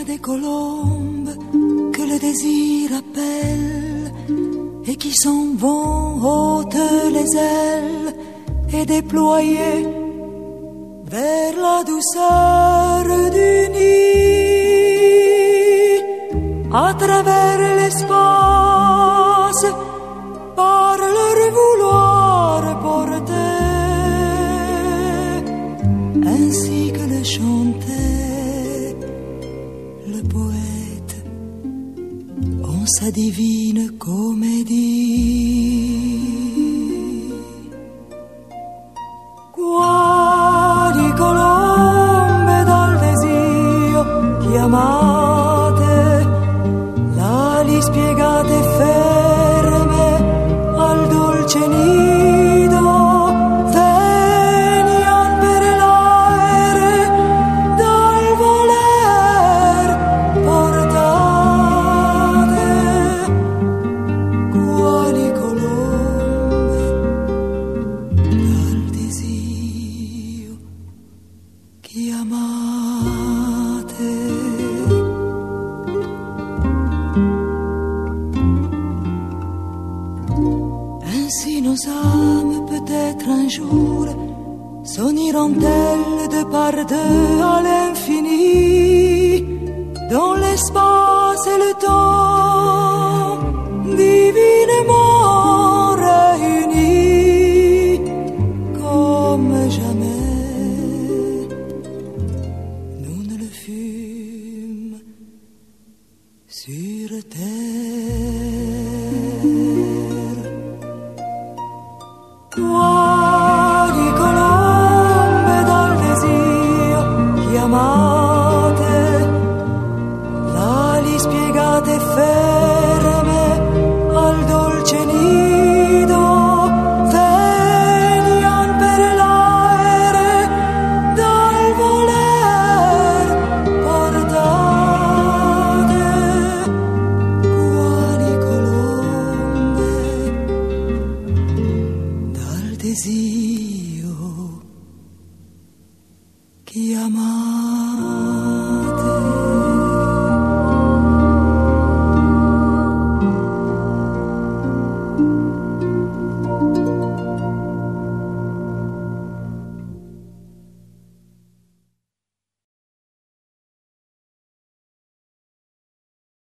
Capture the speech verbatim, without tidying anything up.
a des colombes que le désir appelle et qui s'en vont hautes les ailes et déployées vers la douceur du nid, à travers l'espace, par leur vouloir porter, ainsi que le chantait le poète en sa divine comédie. Quali colombe dal desio chiamate, l'ali spiegate ferme al dolce nido, venian per l'aere dal voler portate. Quali colombe dal desio chiamate. Ainsi nos âmes peut-être un jour s'uniront-elles de par deux à l'infini, dans l'espace et le temps divinement réunis, comme jamais nous ne le fûmes sur terre.